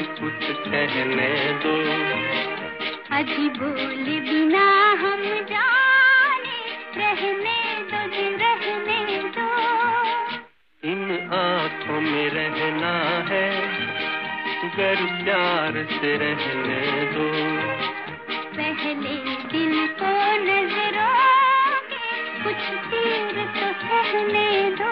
कुछ कहने दो। अजी बोले बिना हम जाने, रहने दो जी रहने दो। इन आँखों में रहना है, गर प्यार से रहने दो। पहले दिल को नजरों के कुछ तीर तो सहने दो।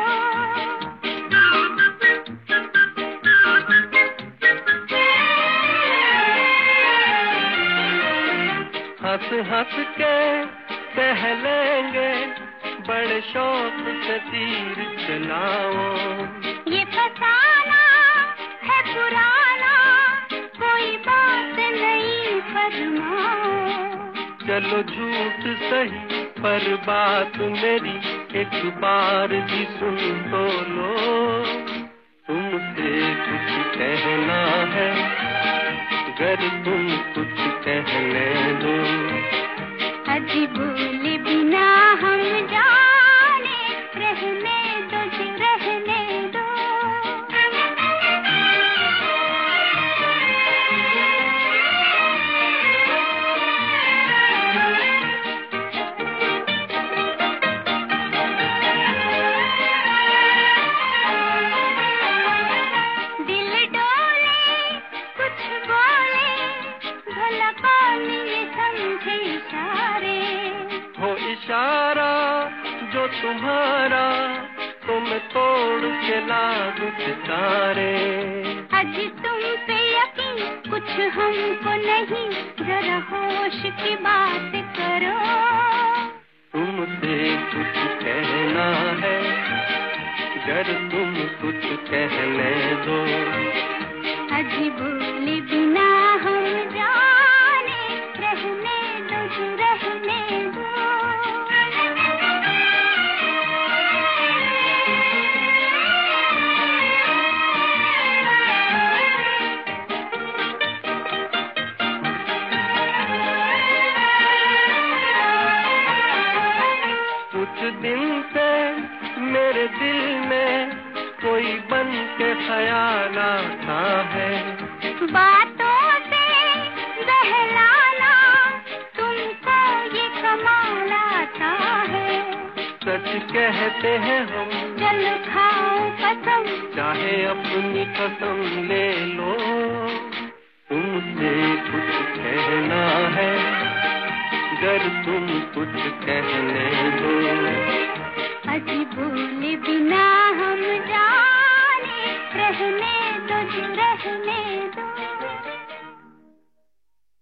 हंस हंस के कह लेंगे, बड़े शौक से तीर चलाओ। ये फसाना है पुराना, कोई बात नहीं फरमाओ। चलो झूठ सही पर बात मेरी एक बार भी सुन तो लो। तुमसे कुछ कहना है, गर तुम कुछ कहने दो। अजी बोले बिना हम जाने, रहने दो जी रहने दो। दिल डोले कुछ बोले, भला कौन ये समझे इशारे। हो इशारा जो तुम्हारा, तुम तोड़ के ला दूं सितारे। अजी तुम पे यकीन कुछ हमको नहीं, जरा होश की बात करो। तुमसे कुछ कहना है, गर तुम कुछ कहने दो। अजी बोले बिना हम जाने, रहने दो जी रहने दो। कुछ दिन से मेरे दिल में कोई बन के ख्याल आता है। बातों से बहलाना तुमको ये कमाल आता है। सच कहते हैं हम, चलो खाओ कसम, चाहे अपनी कसम ले लो। तुमसे कुछ कहना है, गर तुम कुछ कहने दो।